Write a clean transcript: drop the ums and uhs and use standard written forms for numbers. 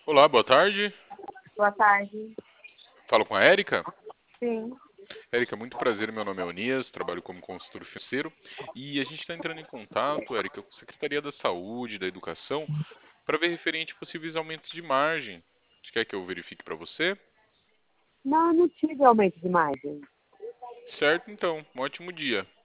Olá, boa tarde. Boa tarde. Falo com a Érica. Sim. Érica, muito prazer, meu nome é Onias, trabalho como consultor financeiro e a gente está entrando em contato, Érica, com a Secretaria da Saúde e da Educação para ver referente a possíveis aumentos de margem. Você quer que eu verifique para você? Não, não tive aumento de margem. Certo, então, um ótimo dia.